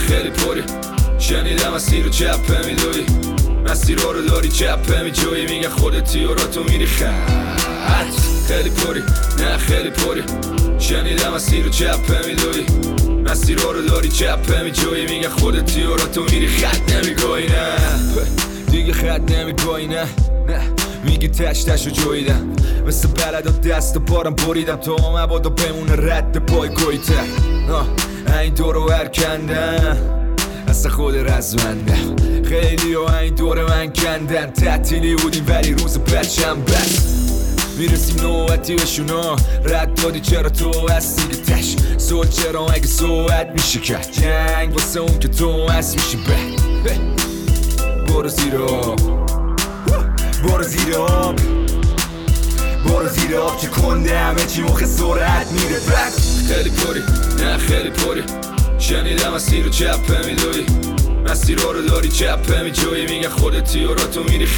خیلی پری شنیدم مسیر رو چپه میدوی مسیر رو داری چپه میجوی میگه خودتی و را تو میری خط خیلی پری نه خیلی پری شنیدم مسیر رو چپه میدوی مسیر رو داری چپه میجوی میگه خودتی و را تو میری خط نمیگوی نه دیگه خط نمیگوی نه میگی تش رو جویدم مثل بلد و دست و بارم بریدم تو مبادا بمونه رد پای گویته این دور رو هرکندم اصلا خود رزمندم خیلی و این دور من کندن تعطیلی بودیم ولی روز پرشم بس میرسیم نوبتی بشونا رد دادی چرا تو هستی تش سول چرا اگه صحبت میشه کرد جنگ واسه اون که تو هست میشه بد برو زیر آب برو زیر آب برو زیر آب که کنده همه چی مخ سرعت میره بک خیلی پری نه خیلی پری شنیدم مسیر رو چپه میدوی مسیر رو داری چپه میجوی میگه خودتی و را تو میری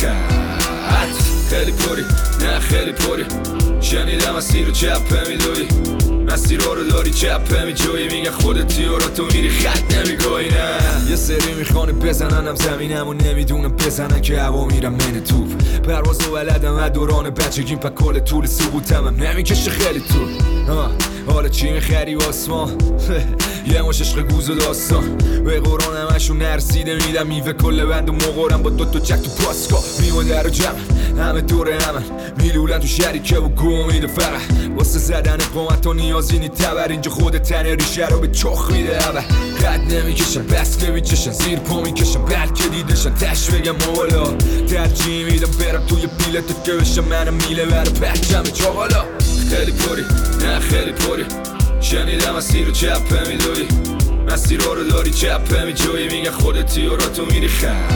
خط خیلی پری نه خیلی پری شنیدم مسیر رو چپه میدوی مسیر رو داری چپه میجوی میگه خودتی و را تو میری خط نمیگوی نه یه سری میخوانه بزننم زمینم و نمیدونم بزنن که هوا میرم من توپ پرواز و بلدم و دوران بچگیم پا کل طول سقوطم هم نمیکشه خیلی طول حالا چی میخری آسمان یه مش عشق گوز و داستان به قرآن همشون نرسیده میدم میوه کل بند و مقارم با دوتا جک تو پاسکا میوه در و جمع همه دوره همن میلولن تو شریکه و گو میده فقط واسه زدن قامت و نیازی نی تبر اینجا خود تن ریشه رو به چخ میده اول قد نمیکشن بس که بیچشن زیر پا میکشن بلکه دیدشن تش بگم مولا ترجیح میدم برم توی بیلت که بشم منم میله برم پرچم چاقالا خیلی پری نه خیلی پری شنیدم مسیر رو چپه میدوی مسیر رو داری چپه میجوی میگه خودتی و را تو میری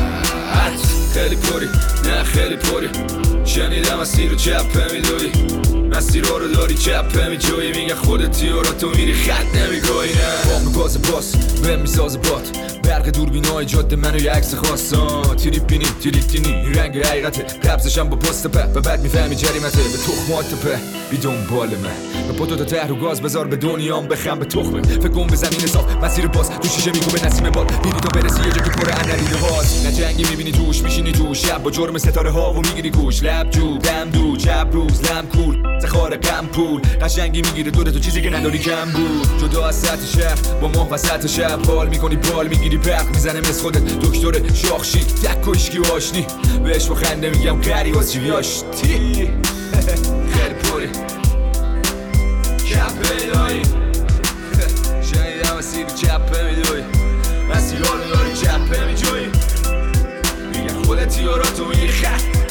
خط خیلی پری نه خیلی پری شنیدم مسیر رو چپه میدوی مسیر رو داری چپه میجوی میگه خودتی و را تو میری خط نمیگوی نه بام گاز باس بهم میسازه بات برق دوربینای جاده منو یه عکس خواستان تریپینی تریپینی رنگ حقیقته قبضشم با پست په و بعد میفهمی جریمته به تخمات په بی دنبال من به پتو تا ته رو گاز بذار به دنیام بخم به تخمه فکر کن به زمین صاف مسیر باز تو شیشه میگو نسیم باد میری تا برسی یه جا که پر ندیده هاست نه جنگی میبینی توش میشینی توش شب با جرم ستاره ها و میگیری گوش لب جو دم دو چپ روز لم کول زخار غم پول قشنگی میگیره دور تو چیزی که نداری کم بود جدا از سطح شهر با ما وسط شب حال میکنی بال میگیری برق میزنه مثل خودت دکتر شاخشی تک و اشکی و آشنی بهش با خنده میگم قری واسه چی یاشتی خیلی پری چپه میدوی شنیدم مسیر چپه میدوی مسیر رو داری چپه میجوی میگه خودتی و را تو میری خط